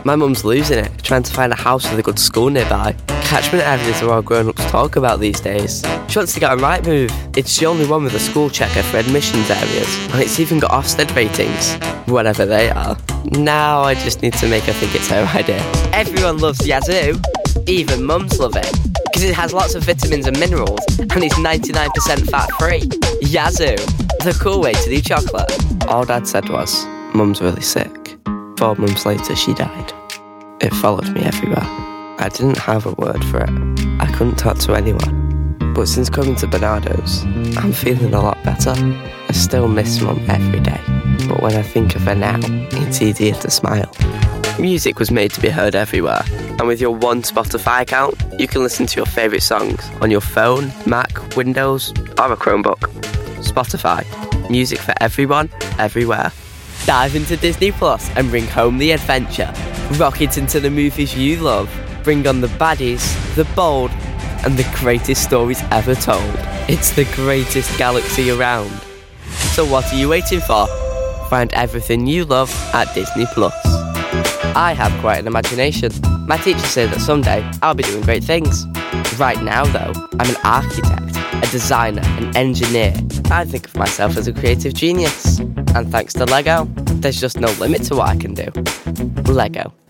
My mum's losing it, trying to find a house with a good school nearby. Catchment areas are all grown-ups talk about these days. She wants to get on Rightmove. It's the only one with a school checker for admissions areas, and it's even got Ofsted ratings, whatever they are. Now I just need to make her think it's her idea. Everyone loves Yazoo. Even mums love it, because it has lots of vitamins and minerals, and it's 99% fat-free. Yazoo, the cool way to do chocolate. All Dad said was, Mum's really sick. 4 months later, she died. It followed me everywhere. I didn't have a word for it. I couldn't talk to anyone. But since coming to Bernardo's, I'm feeling a lot better. I still miss Mum every day. But when I think of her now, it's easier to smile. Music was made to be heard everywhere. And with your one Spotify account, you can listen to your favourite songs on your phone, Mac, Windows, or a Chromebook. Spotify. Music for everyone, everywhere. Dive into Disney Plus and bring home the adventure. Rocket into the movies you love. Bring on the baddies, the bold, and the greatest stories ever told. It's the greatest galaxy around. So what are you waiting for? Find everything you love at Disney Plus. I have quite an imagination. My teachers say that someday I'll be doing great things. Right now, though, I'm an architect, a designer, an engineer. I think of myself as a creative genius. And thanks to Lego, there's just no limit to what I can do. Lego.